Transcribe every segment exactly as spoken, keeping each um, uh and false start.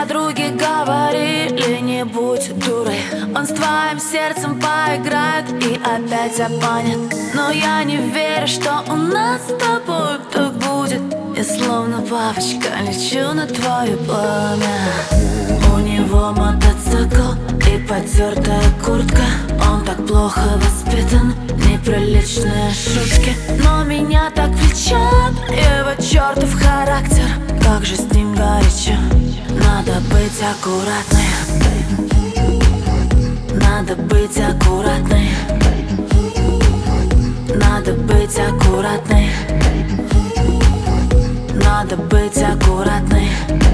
подруги говорили: не будь дурой, он с твоим сердцем поиграет и опять обманет. Но я не верю, что у нас с тобой так будет. Я словно бабочка лечу на твое пламя. У него мотоцикл и потертая куртка. Он так плохо воспитан, неприличные шутки. Но меня так влечет его чертов характер. Как же с ним горячо. Надо быть аккуратной. Надо быть аккуратной. Надо быть аккуратной. Надо быть аккуратной.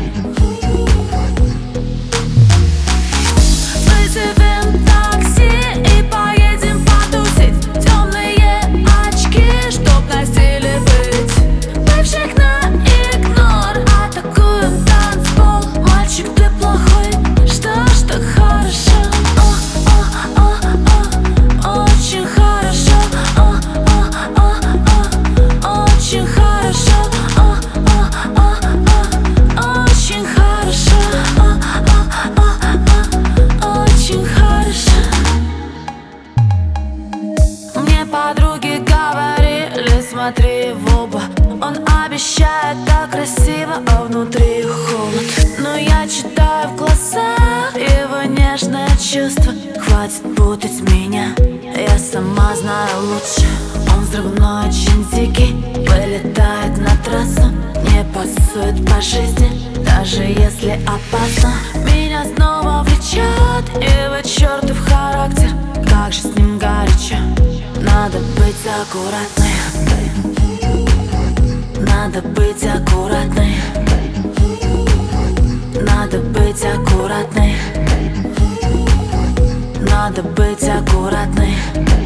Вызовем такси и поедем потусить. Темные очки, чтоб на стиле быть. Бывших на игнор, атакуем танцпол. Мальчик, ты плохой, что ж так хорошо? О, о, о, о, очень хорошо. О, о, о, о, очень хорошо. О, о, о, о, очень хорошо. О, о, о, о, очень хорошо. Мне подруги говорили: смотри в оба. Он обещает так красиво, а внутри холод. Но я читаю в глазах его нежное чувство. Хватит путать меня, я сама знаю лучше. Он взрывной, очень дикий, вылетает на трассу. Не пасует по жизни, даже если опасно. Меня снова влечет его чертов характер. Как же с ним горячо. Надо быть аккуратной. Надо быть аккуратной. Надо быть аккуратной. Надо быть аккуратной.